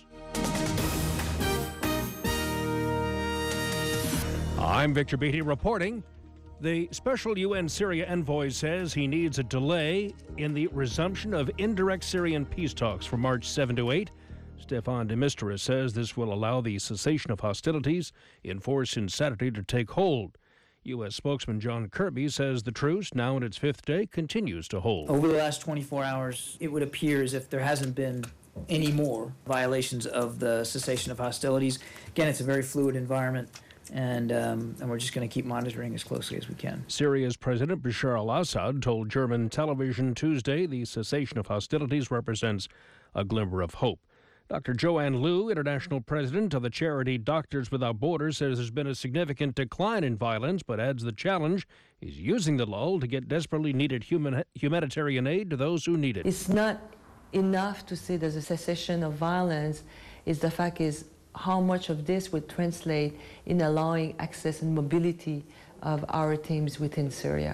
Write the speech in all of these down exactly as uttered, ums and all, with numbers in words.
I'm Victor Beatty reporting. The special U N Syria envoy says he needs a delay in the resumption of indirect Syrian peace talks from March seventh to eighth. Stefan de Mistura says this will allow the cessation of hostilities in force in Saturday to take hold. U S spokesman John Kirby says the truce, now in its fifth day, continues to hold. Over the last twenty-four hours, it would appear as if there hasn't been any more violations of the cessation of hostilities. Again, it's a very fluid environment. And, um, and we're just going to keep monitoring as closely as we can. Syria's President Bashar al-Assad told German television Tuesday the cessation of hostilities represents a glimmer of hope. Doctor Joanne Liu, international president of the charity Doctors Without Borders, says there's been a significant decline in violence, but adds the challenge is using the lull to get desperately needed human, humanitarian aid to those who need it. It's not enough to say there's a cessation of violence. Is the fact is how much of this would translate in allowing access and mobility of our teams within Syria.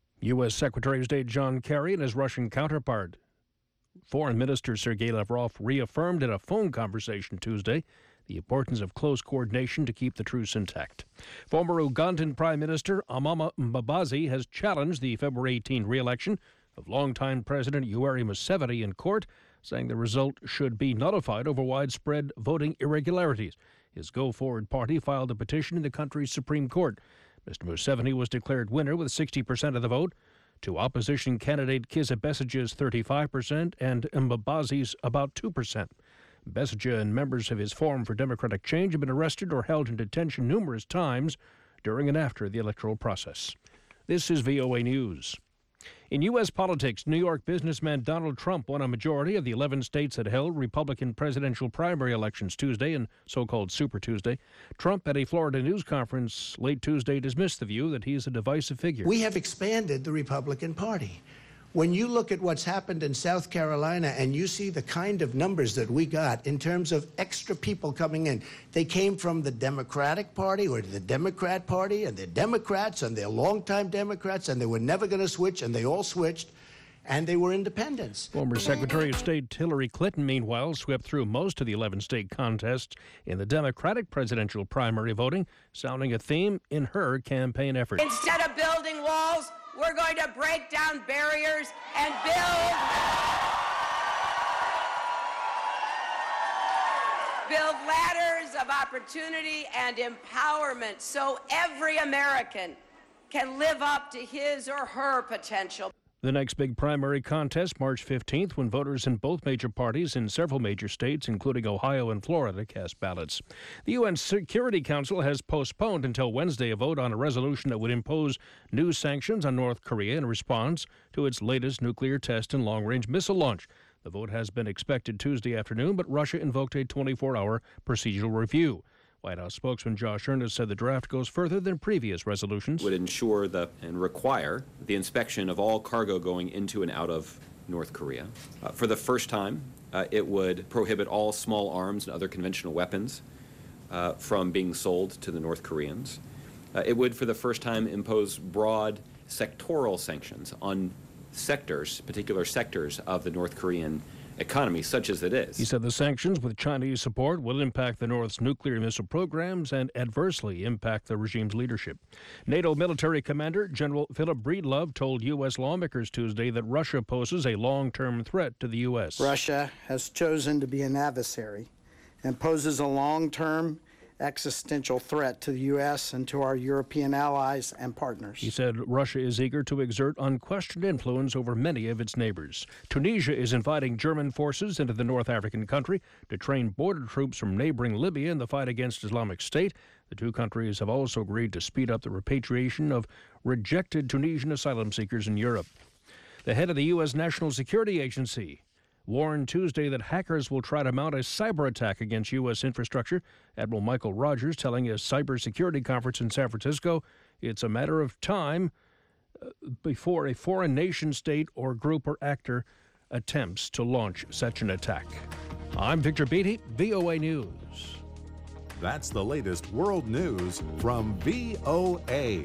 U S. Secretary of State John Kerry and his Russian counterpart, Foreign Minister Sergei Lavrov, reaffirmed in a phone conversation Tuesday the importance of close coordination to keep the truce intact. Former Ugandan Prime Minister Amama Mbabazi has challenged the February eighteenth re-election of longtime President Yoweri Museveni in court, saying the result should be nullified over widespread voting irregularities. His Go Forward party filed a petition in the country's Supreme Court. Mister Museveni was declared winner with sixty percent of the vote, to opposition candidate Kizza Besigye's thirty-five percent and Mbabazi's about two percent. Besigye and members of his Forum for Democratic Change have been arrested or held in detention numerous times during and after the electoral process. This is V O A News. In U S politics, New York businessman Donald Trump won a majority of the eleven states that held Republican presidential primary elections Tuesday and so-called Super Tuesday. Trump, at a Florida news conference late Tuesday, dismissed the view that he is a divisive figure. We have expanded the Republican Party. When you look at what's happened in South Carolina and you see the kind of numbers that we got in terms of extra people coming in, they came from the Democratic Party or the Democrat Party, and they're Democrats and they're longtime Democrats, and they were never going to switch, and they all switched, and they were independents. Former Secretary of State Hillary Clinton, meanwhile, swept through most of the eleven state contests in the Democratic presidential primary voting, sounding a theme in her campaign effort. Instead of building walls, we're going to break down barriers and build, build ladders of opportunity and empowerment so every American can live up to his or her potential. The next big primary contest, March fifteenth, when voters in both major parties in several major states, including Ohio and Florida, cast ballots. The U N Security Council has postponed until Wednesday a vote on a resolution that would impose new sanctions on North Korea in response to its latest nuclear test and long-range missile launch. The vote has been expected Tuesday afternoon, but Russia invoked a twenty-four hour procedural review. White House spokesman Josh Earnest said the draft goes further than previous resolutions. Would ensure the, and require the inspection of all cargo going into and out of North Korea. Uh, for the first time, uh, it would prohibit all small arms and other conventional weapons uh, from being sold to the North Koreans. Uh, it would, for the first time, impose broad sectoral sanctions on sectors, particular sectors of the North Korean economy, such as it is. He said the sanctions with Chinese support will impact the North's nuclear missile programs and adversely impact the regime's leadership. NATO military commander General Philip Breedlove told U S lawmakers Tuesday that Russia poses a long-term threat to the U S. Russia has chosen to be an adversary and poses a long-term existential threat to the U S and to our European allies and partners. He said Russia is eager to exert unquestioned influence over many of its neighbors. Tunisia is inviting German forces into the North African country to train border troops from neighboring Libya in the fight against Islamic State. The two countries have also agreed to speed up the repatriation of rejected Tunisian asylum seekers in Europe. The head of the U S. National Security Agency warned Tuesday that hackers will try to mount a cyber attack against U S infrastructure. Admiral Michael Rogers telling a cybersecurity conference in San Francisco it's a matter of time before a foreign nation, state, or group or actor attempts to launch such an attack. I'm Victor Beatty, V O A News. That's the latest world news from V O A.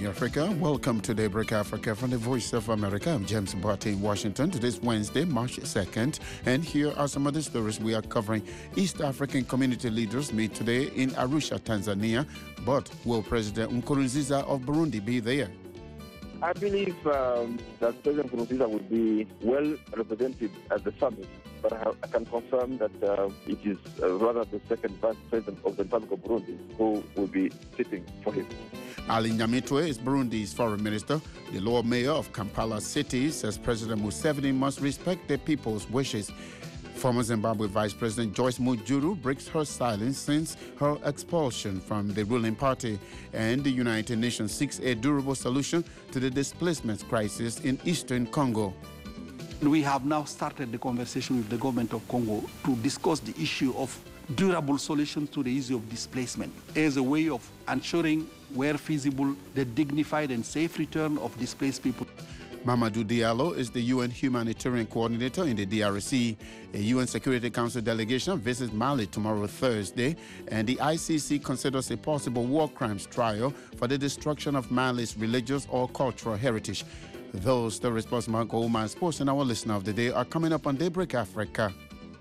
morning, Africa. Welcome to Daybreak Africa from the Voice of America. I'm James Barty in Washington. Today's Wednesday, March second, and here are some of the stories we are covering. East African community leaders meet today in Arusha, Tanzania. But will President Nkurunziza of Burundi be there? I believe um, that President Nkurunziza will be well represented at the summit, but I, I can confirm that uh, it is uh, rather the second vice president of the Republic of Burundi who will be sitting for him. Ali Nyamitwe is Burundi's foreign minister. The Lord Mayor of Kampala City says President Museveni must respect the people's wishes. Former Zimbabwe Vice President Joyce Mujuru breaks her silence since her expulsion from the ruling party. And the United Nations seeks a durable solution to the displacement crisis in eastern Congo. We have now started the conversation with the government of Congo to discuss the issue of durable solutions to the issue of displacement as a way of ensuring, where feasible, the dignified and safe return of displaced people. Mamadou Diallo is the U N humanitarian coordinator in the D R C. A U N Security Council delegation visits Mali tomorrow, Thursday, and the I C C considers a possible war crimes trial for the destruction of Mali's religious or cultural heritage. Those the response Mark Oman Sports and our listener of the day are coming up on Daybreak Africa.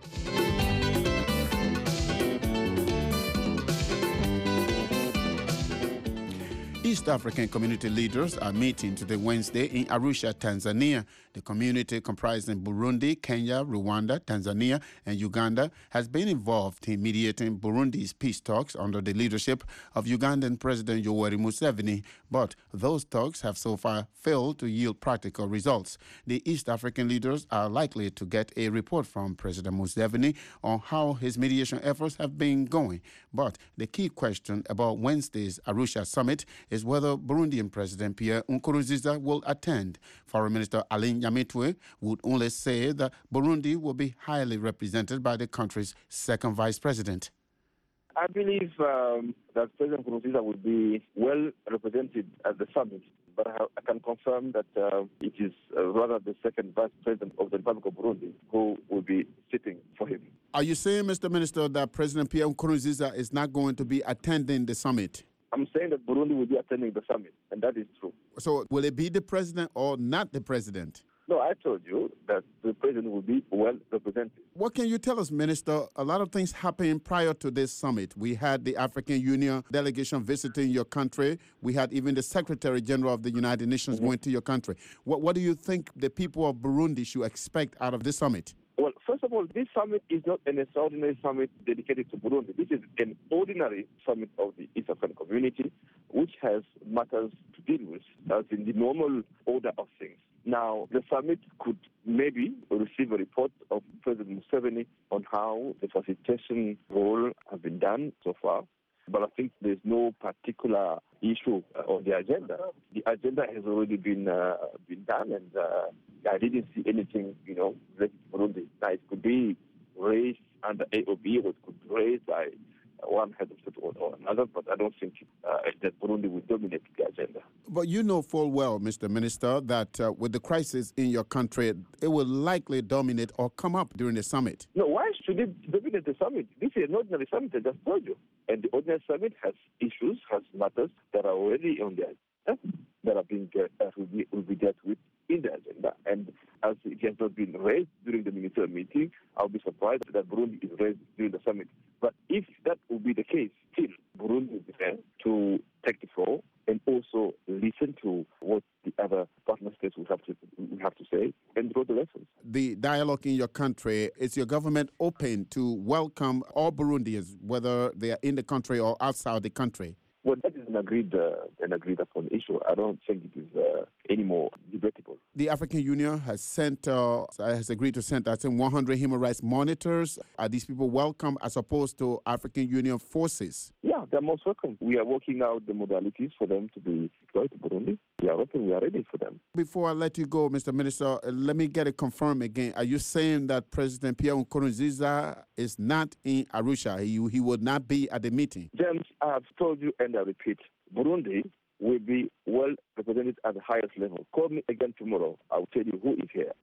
East African community leaders are meeting today Wednesday in Arusha, Tanzania. The community comprising Burundi, Kenya, Rwanda, Tanzania, and Uganda has been involved in mediating Burundi's peace talks under the leadership of Ugandan President Yoweri Museveni. But those talks have so far failed to yield practical results. The East African leaders are likely to get a report from President Museveni on how his mediation efforts have been going. But the key question about Wednesday's Arusha summit is whether Burundian President Pierre Nkurunziza will attend. Foreign Minister Ali Nyamitwe would only say that Burundi will be highly represented by the country's second vice president. I believe um, that President Nkurunziza will be well represented at the summit, but I, I can confirm that uh, it is uh, rather the second vice president of the Republic of Burundi who will be sitting for him. Are you saying, Mister Minister, that President Pierre Nkurunziza is not going to be attending the summit? I'm saying that Burundi will be attending the summit, and that is true. So will it be the president or not the president? No, I told you that the president will be well represented. What can you tell us, Minister? A lot of things happened prior to this summit. We had the African Union delegation visiting your country. We had even the Secretary General of the United Nations mm-hmm. going to your country. What, what do you think the people of Burundi should expect out of this summit? Well, first of all, this summit is not an extraordinary summit dedicated to Burundi. This is an ordinary summit of the East African community, which has matters to deal with. That's in the normal order of things. Now, the summit could maybe receive a report of President Museveni on how the facilitation role has been done so far. But I think there's no particular issue uh, on the agenda. The agenda has already been uh, been done, and uh, I didn't see anything, you know, related to Burundi. Now, it could be raised under A O B, or it could be raised by one head of state or, or another, but I don't think uh, that Burundi will dominate the agenda. But you know full well, Mister Minister, that uh, with the crisis in your country, it will likely dominate or come up during the summit. No, why should it dominate the summit? This is an ordinary summit, I just told you. And the ordinary summit has issues, has matters that are already on the agenda, that are being uh, that will be, will be dealt with in the agenda. And as it has not been raised during the ministerial meeting, I'll be surprised that Burundi is raised during the summit. But if that will be the case, still, Burundi will be there to take the floor and also listen to what the other partner states will have to will have to say and draw the lessons. The dialogue in your country, is your government open to welcome all Burundians, whether they are in the country or outside the country? Well, that is an agreed, uh, an agreed upon issue. I don't think it is uh, any more debatable. The African Union has sent, uh, has agreed to send, I think, one hundred human rights monitors. Are these people welcome as opposed to African Union forces? Yeah, they're most welcome. We are working out the modalities for them to be deployed to Burundi. We are open. We are ready for them. Before I let you go, Mister Minister, let me get it confirmed again. Are you saying that President Pierre Nkurunziza is not in Arusha? He, he would not be at the meeting? James, I have told you, and I repeat, Burundi will be well represented at the highest level. Call me again tomorrow. I will tell you who is here.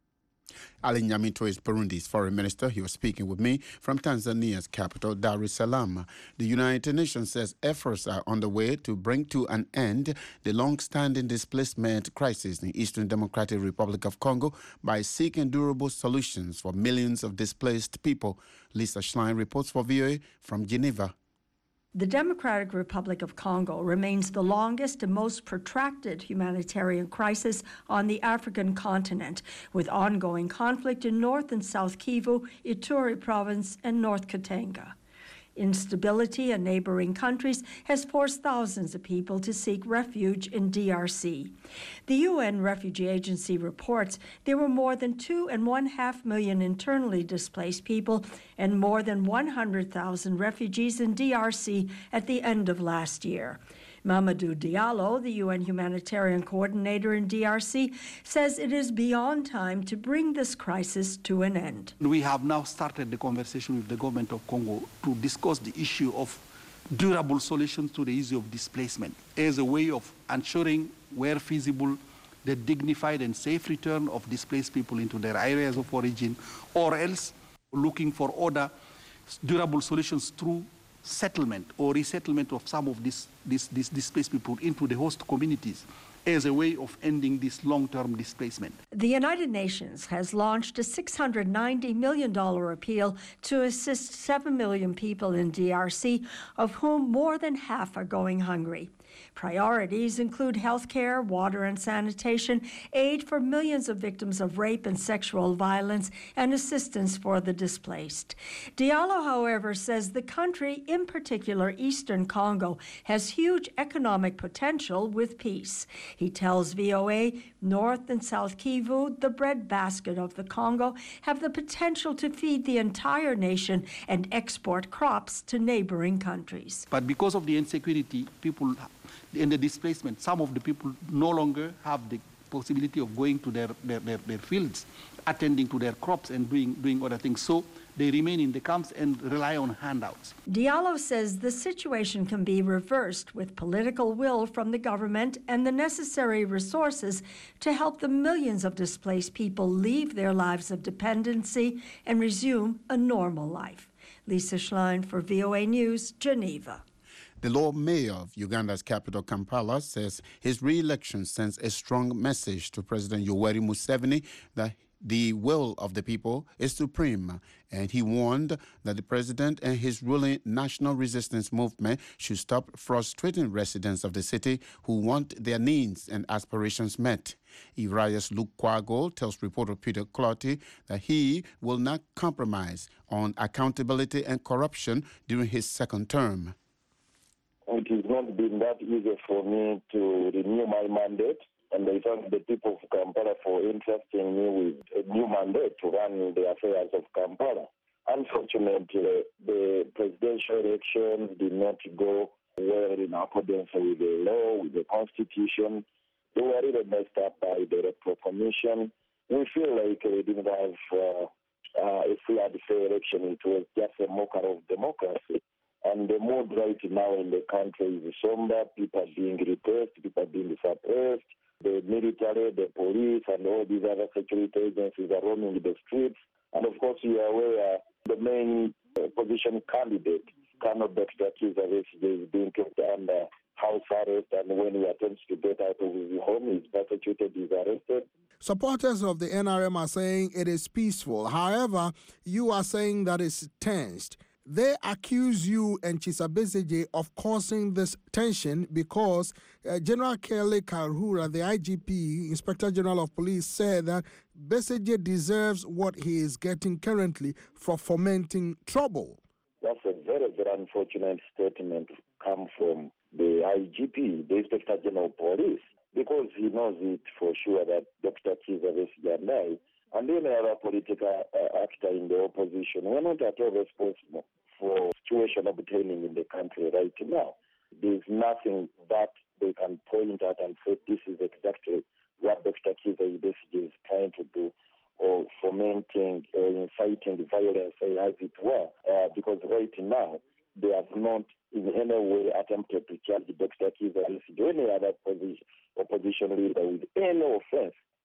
Ali Nyaminto is Burundi's foreign minister. He was speaking with me from Tanzania's capital, Dar es Salaam. The United Nations says efforts are underway to bring to an end the long-standing displacement crisis in Eastern Democratic Republic of Congo by seeking durable solutions for millions of displaced people. Lisa Schlein reports for V O A from Geneva. The Democratic Republic of Congo remains the longest and most protracted humanitarian crisis on the African continent, with ongoing conflict in North and South Kivu, Ituri province, and North Katanga. Instability in neighboring countries has forced thousands of people to seek refuge in D R C. The U N Refugee Agency reports there were more than two and one half million internally displaced people and more than one hundred thousand refugees in D R C at the end of last year. Mamadou Diallo, the U N humanitarian coordinator in D R C, says it is beyond time to bring this crisis to an end. We have now started the conversation with the government of Congo to discuss the issue of durable solutions to the issue of displacement as a way of ensuring, where feasible, the dignified and safe return of displaced people into their areas of origin, or else looking for other durable solutions through settlement or resettlement of some of these, these, these displaced people into the host communities as a way of ending this long-term displacement. The United Nations has launched a six hundred ninety million dollars appeal to assist seven million people in D R C, of whom more than half are going hungry. Priorities include health care, water and sanitation, aid for millions of victims of rape and sexual violence, and assistance for the displaced. Diallo, however, says the country, in particular Eastern Congo, has huge economic potential with peace. He tells V O A North and South Kivu, the breadbasket of the Congo, have the potential to feed the entire nation and export crops to neighboring countries. But because of the insecurity, people in the displacement, some of the people no longer have the possibility of going to their, their, their, their fields, attending to their crops and doing, doing other things. So they remain in the camps and rely on handouts. Diallo says the situation can be reversed with political will from the government and the necessary resources to help the millions of displaced people leave their lives of dependency and resume a normal life. Lisa Schlein for V O A News, Geneva. The Lord Mayor of Uganda's capital, Kampala, says his re-election sends a strong message to President Yoweri Museveni that the will of the people is supreme, and he warned that the president and his ruling National Resistance Movement should stop frustrating residents of the city who want their needs and aspirations met. Irias Lukwago tells reporter Peter Clotty that he will not compromise on accountability and corruption during his second term. It has not been that easy for me to renew my mandate, and I thank the people of Kampala for entrusting me with a new mandate to run the affairs of Kampala. Unfortunately, the presidential election did not go well in accordance with the law, with the constitution. They were really messed up by the Electoral Commission. We feel like we didn't have uh, uh, a free and fair election. It was just a mockery of democracy. And the mood right now in the country is somber. People are being repressed, people are being suppressed. The military, the police, and all these other security agencies are roaming the streets. And of course, you are aware the main opposition candidate, Colonel Dexter Kizza Besigye, is being kept under house arrest. And when he attempts to get out of his home, he's persecuted, he's arrested. Supporters of the N R M are saying it is peaceful. However, you are saying that it's tensed. They accuse you and Kizza Besigye of causing this tension because uh, General Kele Karhura, the I G P, Inspector General of Police, said that Besigye deserves what he is getting currently for fomenting trouble. That's a very, very unfortunate statement come from the I G P, the Inspector General of Police, because he knows it for sure that Doctor Kizza Besigye and I, and any other political uh, actor in the opposition, we're not at all responsible for the situation obtaining in the country right now. There's nothing that they can point at and say this is exactly what Doctor Kizza Besigye is trying to do, or fomenting or inciting violence, as it were, uh, because right now they have not in any way attempted to charge Doctor Kizza Besigye or any other opposition, opposition leader with any offense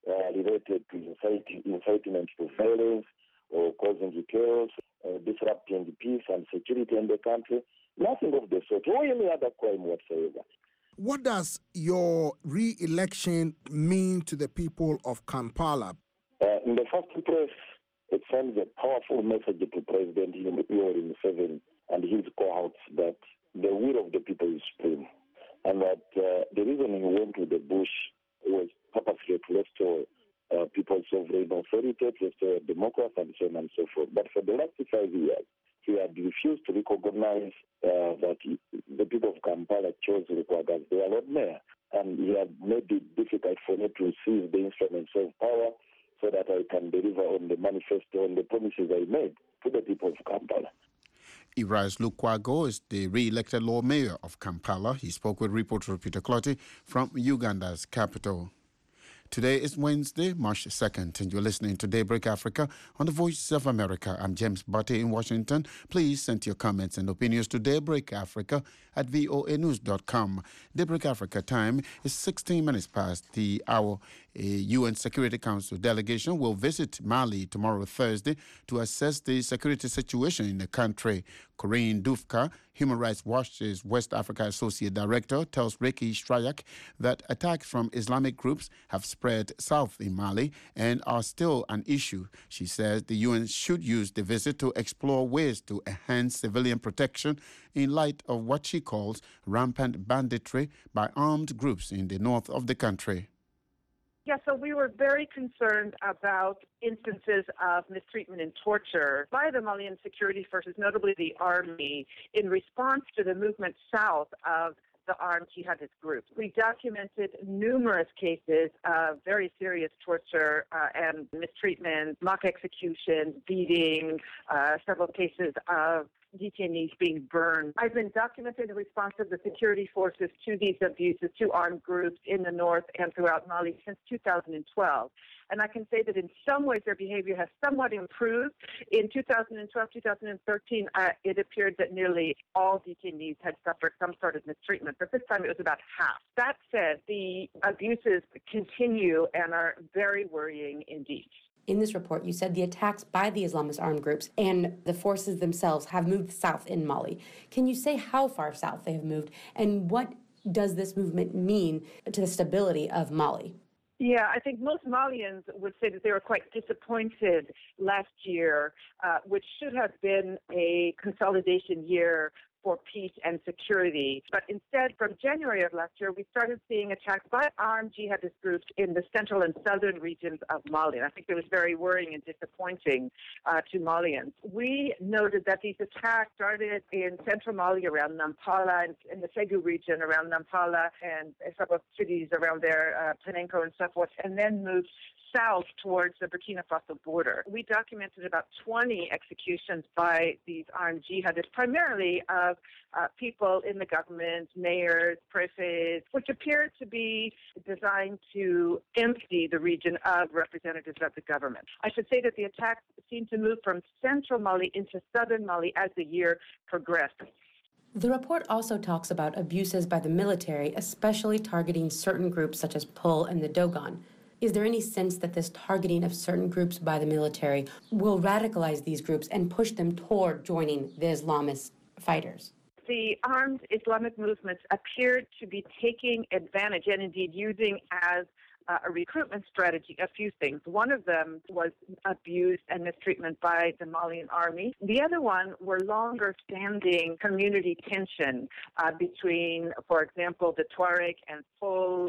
uh, related to inciting, incitement to violence or causing chaos, uh, disrupting the peace and security in the country. Nothing of the sort, or any other crime whatsoever. What does your re-election mean to the people of Kampala? Uh, in the first place, it sends a powerful message to President Yoweri Museveni and his cohorts that the will of the people is supreme, and that uh, the reason he went to the bush was purposely to restore uh, people's sovereign authority, to restore democracy, and so on and so forth. But for the last five years, he had refused to recognize uh, that he, the people of Kampala chose Lukwago as their Lord Mayor, and he had made it difficult for me to seize the instruments of power so that I can deliver on the manifesto, on the promises I made to the people of Kampala. Evariste Lukwago is the re-elected Lord Mayor of Kampala. He spoke with reporter Peter Clotty from Uganda's capital. Today is Wednesday, March second, and you're listening to Daybreak Africa on the Voice of America. I'm James Butte in Washington. Please send your comments and opinions to Daybreak Africa at voa news dot com. Daybreak Africa time is sixteen minutes past the hour. A U N Security Council delegation will visit Mali tomorrow, Thursday, to assess the security situation in the country. Corinne Dufka, Human Rights Watch's West Africa Associate Director, tells Ricky Strayak that attacks from Islamic groups have spread south in Mali and are still an issue. She says the U N should use the visit to explore ways to enhance civilian protection in light of what she calls rampant banditry by armed groups in the north of the country. Yeah, so we were very concerned about instances of mistreatment and torture by the Malian security forces, notably the army, in response to the movement south of the armed jihadist groups. We documented numerous cases of very serious torture uh, and mistreatment, mock execution, beating, uh, several cases of detainees being burned. I've been documenting the response of the security forces to these abuses, to armed groups in the north and throughout Mali since two thousand twelve. And I can say that in some ways their behavior has somewhat improved. In two thousand twelve, two thousand thirteen, uh, it appeared that nearly all detainees had suffered some sort of mistreatment, but this time it was about half. That said, the abuses continue and are very worrying indeed. In this report, you said the attacks by the Islamist armed groups and the forces themselves have moved south in Mali. Can you say how far south they have moved, and what does this movement mean to the stability of Mali? Yeah, I think most Malians would say that they were quite disappointed last year, uh, which should have been a consolidation year for peace and security. But instead, from January of last year, we started seeing attacks by armed jihadist groups in the central and southern regions of Mali. And I think it was very worrying and disappointing uh, to Malians. We noted that these attacks started in central Mali around Nampala and in the Segu region around Nampala and several cities around there, uh, Panenko and so forth, and then moved south towards the Burkina Faso border. We documented about twenty executions by these armed jihadists, primarily of uh, people in the government, mayors, prefects, which appeared to be designed to empty the region of representatives of the government. I should say that the attacks seemed to move from central Mali into southern Mali as the year progressed. The report also talks about abuses by the military, especially targeting certain groups such as P U L and the Dogon. Is there any sense that this targeting of certain groups by the military will radicalize these groups and push them toward joining the Islamist fighters? The armed Islamic movements appeared to be taking advantage and indeed using as uh, a recruitment strategy a few things. One of them was abuse and mistreatment by the Malian army. The other one were longer-standing community tension uh, between, for example, the Tuareg and P U L.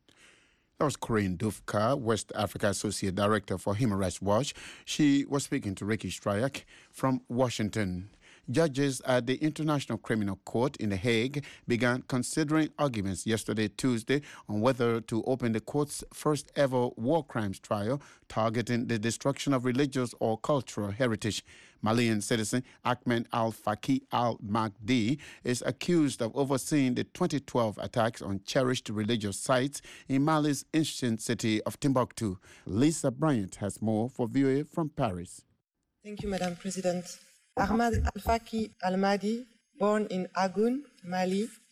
That was Corinne Dufka, West Africa Associate Director for Human Rights Watch. She was speaking to Ricky Strayak from Washington. Judges at the International Criminal Court in The Hague began considering arguments yesterday, Tuesday, on whether to open the court's first ever war crimes trial targeting the destruction of religious or cultural heritage. Malian citizen Ahmed Al-Faqi Al-Mahdi is accused of overseeing the twenty twelve attacks on cherished religious sites in Mali's ancient city of Timbuktu. Lisa Bryant has more for V O A from Paris. Thank you, Madam President. Ahmed Al-Faqi Al-Mahdi, born in Agoun, Mali,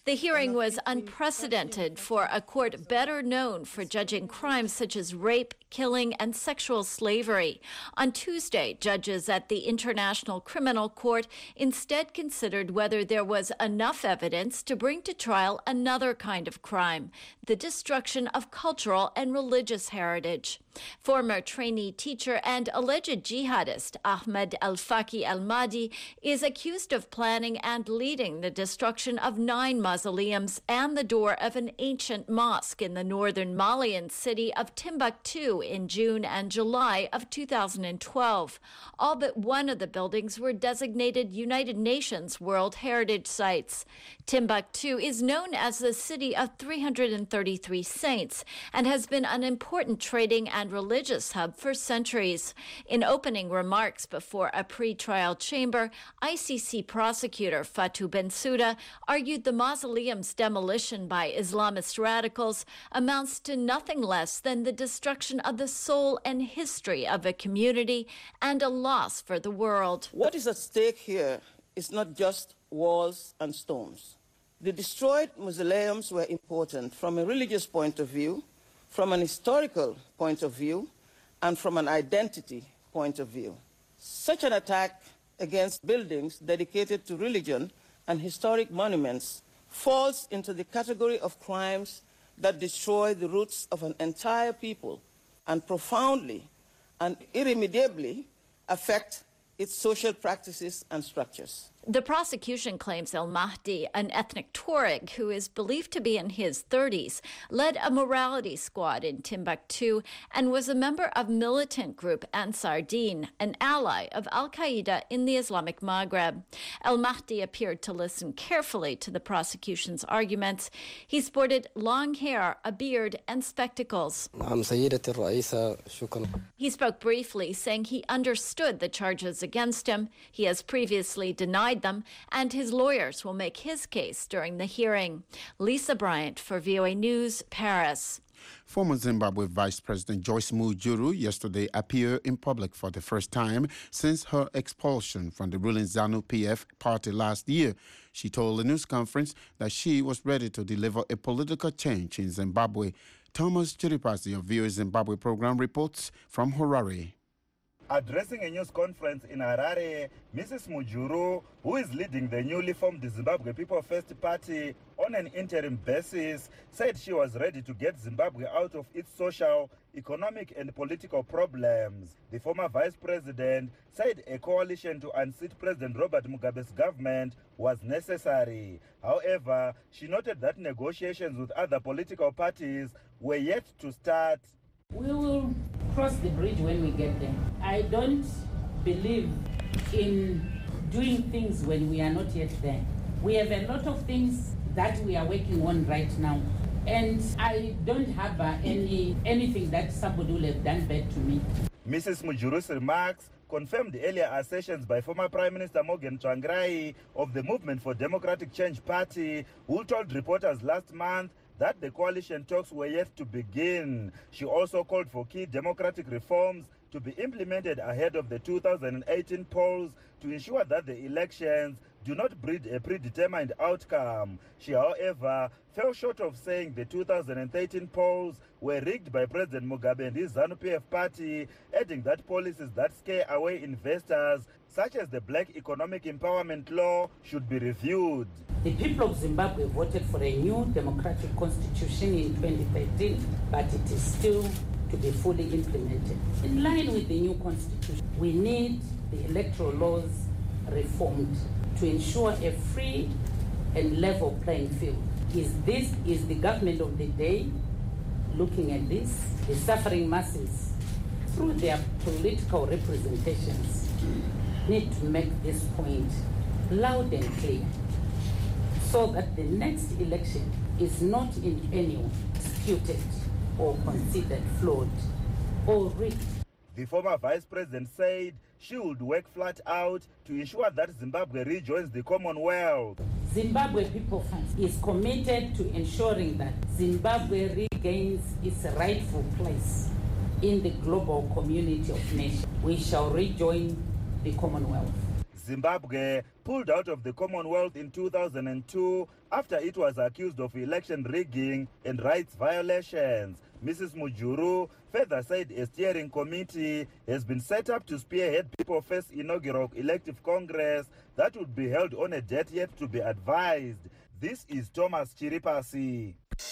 The hearing was unprecedented for a court better known for judging crimes such as rape, killing, and sexual slavery. On Tuesday, judges at the International Criminal Court instead considered whether there was enough evidence to bring to trial another kind of crime, the destruction of cultural and religious heritage. Former trainee teacher and alleged jihadist Ahmed Al-Faki Al-Mahdi is accused of planning and leading the destruction of nine mausoleums and the door of an ancient mosque in the northern Malian city of Timbuktu in June and July of two thousand twelve. All but one of the buildings were designated United Nations World Heritage Sites. Timbuktu is known as the city of three hundred thirty-three saints and has been an important trading and religious hub for centuries. In opening remarks before a pre-trial chamber, I C C prosecutor Fatou Bensouda argued the mausoleum's demolition by Islamist radicals amounts to nothing less than the destruction of the soul and history of a community and a loss for the world. What is at stake here is not just walls and stones. The destroyed mausoleums were important from a religious point of view, from an historical point of view, and from an identity point of view. Such an attack against buildings dedicated to religion and historic monuments falls into the category of crimes that destroy the roots of an entire people and profoundly and irremediably affect its social practices and structures. The prosecution claims Al-Mahdi, an ethnic Tuareg who is believed to be in his thirties, led a morality squad in Timbuktu and was a member of militant group Ansar Dine, an ally of Al-Qaeda in the Islamic Maghreb. Al-Mahdi appeared to listen carefully to the prosecution's arguments. He sported long hair, a beard, and spectacles. He spoke briefly, saying he understood the charges against him. He has previously denied them, and his lawyers will make his case during the hearing. Lisa Bryant for V O A News, Paris. Former Zimbabwe Vice President Joyce Mujuru yesterday appeared in public for the first time since her expulsion from the ruling ZANU-P F party last year. She told a news conference that she was ready to deliver a political change in Zimbabwe. Thomas Chiripasi of V O A Zimbabwe program reports from Harare. Addressing a news conference in Harare, Missus Mujuru, who is leading the newly formed Zimbabwe People First Party on an interim basis, said she was ready to get Zimbabwe out of its social, economic and political problems. The former vice president said a coalition to unseat President Robert Mugabe's government was necessary. However, she noted that negotiations with other political parties were yet to start. We will cross the bridge when we get there. I don't believe in doing things when we are not yet there. We have a lot of things that we are working on right now. And I don't have uh, any anything that somebody will have done bad to me. Missus Mujuru's remarks confirmed earlier assertions by former Prime Minister Morgan Tsvangirai of the Movement for Democratic Change Party, who told reporters last month that the coalition talks were yet to begin. She also called for key democratic reforms to be implemented ahead of the two thousand eighteen polls to ensure that the elections do not breed a predetermined outcome. She, however, fell short of saying the two thousand thirteen polls were rigged by President Mugabe and his ZANU-P F party, adding that policies that scare away investors, such as the Black Economic Empowerment Law, should be reviewed. The people of Zimbabwe voted for a new democratic constitution in twenty thirteen, but it is still to be fully implemented. In line with the new constitution, we need the electoral laws reformed to ensure a free and level playing field. Is this is the government of the day looking at this? The suffering masses, through their political representations, need to make this point loud and clear so that the next election is not in any way disputed or considered flawed or rigged. The former vice president said she would work flat out to ensure that Zimbabwe rejoins the Commonwealth. Zimbabwe People First is committed to ensuring that Zimbabwe regains its rightful place in the global community of nations. We shall rejoin the Commonwealth. Zimbabwe pulled out of the Commonwealth in two thousand two after it was accused of election rigging and rights violations. Missus Mujuru further said a steering committee has been set up to spearhead People First inaugural elective congress that would be held on a date yet to be advised. This is Thomas Chiripasi.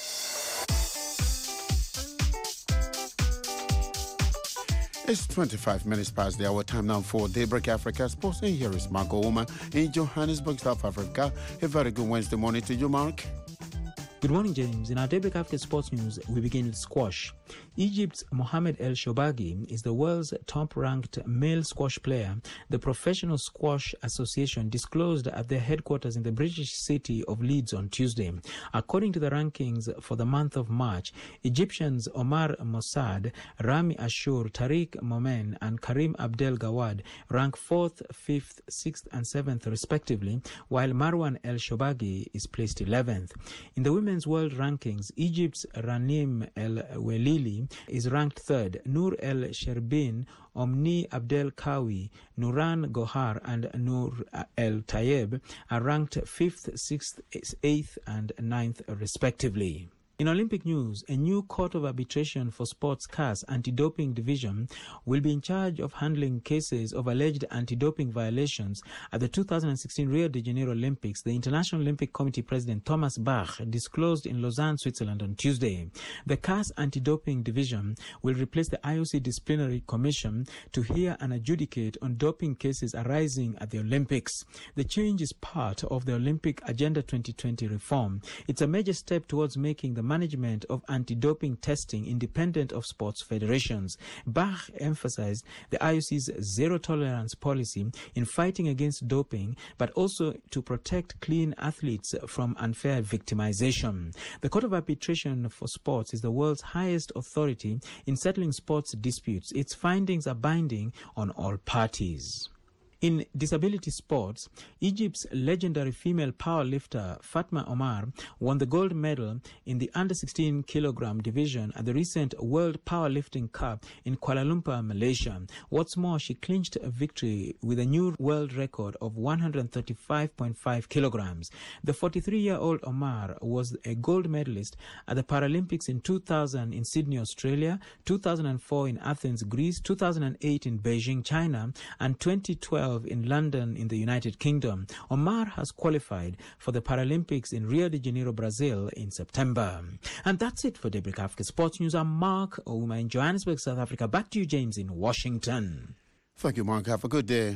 It's twenty-five minutes past the hour. Time now for Daybreak Africa Sports. And here is Mark Ouma in Johannesburg, South Africa. A very good Wednesday morning to you, Mark. Good morning, James. In our Daybreak Africa Sports News, we begin with squash. Egypt's Mohamed El Shobagi is the world's top-ranked male squash player, the Professional Squash Association disclosed at their headquarters in the British city of Leeds on Tuesday. According to the rankings for the month of March, Egyptians Omar Mossad, Rami Ashur, Tariq Momen, and Karim Abdel Gawad rank fourth, fifth, sixth, and seventh respectively, while Marwan El Shobagi is placed eleventh. In the women's world rankings, Egypt's Ranim El Welili is ranked third. Noor El Sherbin, Omni Abdel Kawi, Nuran Gohar, and Noor El Tayeb are ranked fifth, sixth, eighth, and ninth respectively. In Olympic news, a new Court of Arbitration for Sports C A S Anti-Doping Division will be in charge of handling cases of alleged anti-doping violations at the two thousand sixteen Rio de Janeiro Olympics, the International Olympic Committee President Thomas Bach disclosed in Lausanne, Switzerland on Tuesday. The C A S Anti-Doping Division will replace the I O C Disciplinary Commission to hear and adjudicate on doping cases arising at the Olympics. The change is part of the Olympic Agenda twenty twenty reform. It's a major step towards making the management of anti-doping testing independent of sports federations. Bach emphasized the I O C's zero-tolerance policy in fighting against doping, but also to protect clean athletes from unfair victimization. The Court of Arbitration for Sports is the world's highest authority in settling sports disputes. Its findings are binding on all parties. In disability sports, Egypt's legendary female powerlifter Fatma Omar won the gold medal in the under sixteen kilogram division at the recent World Powerlifting Cup in Kuala Lumpur, Malaysia. What's more, she clinched a victory with a new world record of one hundred thirty-five point five kilograms. The forty-three-year-old Omar was a gold medalist at the Paralympics in two thousand in Sydney, Australia, two thousand four in Athens, Greece, two thousand eight in Beijing, China, and twenty twelve in London in the United Kingdom. Omar has qualified for the Paralympics in Rio de Janeiro, Brazil in September. And that's it for Daybreak Africa Sports News. I'm Mark Ouma in Johannesburg, South Africa. Back to you, James, in Washington. Thank you, Mark. Have a good day.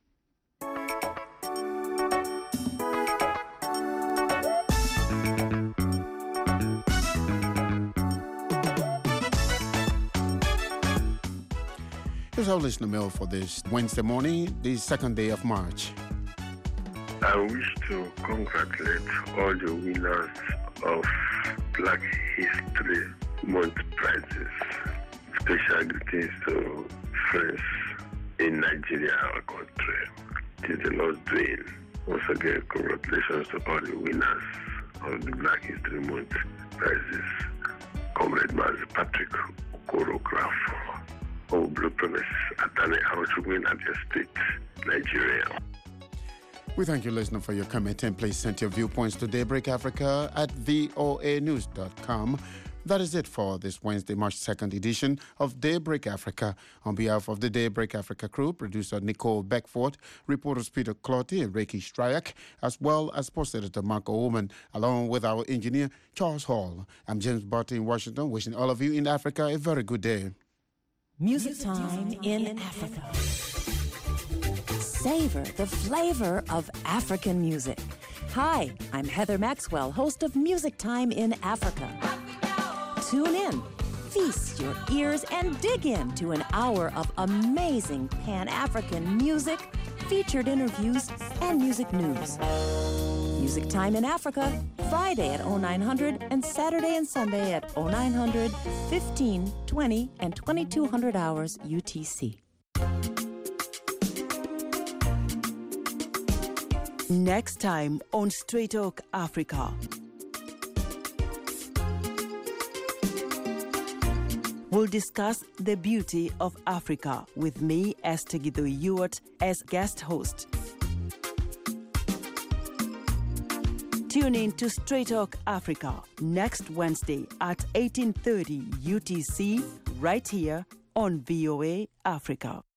Here's our listener mail for this Wednesday morning, the second day of March. I wish to congratulate all the winners of Black History Month prizes. Special greetings to friends in Nigeria, our country. It is the Lord's doing. Once again, congratulations to all the winners of the Black History Month prizes. Comrade Mazi Patrick Okorograph of Blue Promise Atane Arochugwin at your state, Nigeria. We thank you, listener, for your comment, and please send your viewpoints to Daybreak Africa at voa news dot com. That is it for this Wednesday, March second edition of Daybreak Africa. On behalf of the Daybreak Africa crew, producer Nicole Beckford, reporters Peter Clotty and Reiki Stryak, as well as post editor Marco Oman, along with our engineer Charles Hall. I'm James Barty in Washington, wishing all of you in Africa a very good day. Music Time in Africa. Savor the flavor of African music. Hi, I'm Heather Maxwell, host of Music Time in Africa. Tune in, feast your ears, and dig into an hour of amazing Pan-African music, featured interviews, and music news. Music Time in Africa, Friday at oh nine hundred and Saturday and Sunday at oh nine hundred, fifteen, twenty, and twenty-two hundred hours U T C. Next time on Straight Talk Africa. We'll discuss the beauty of Africa with me, Esther Guido Ewart, as guest host. Tune in to Straight Talk Africa next Wednesday at eighteen thirty U T C right here on V O A Africa.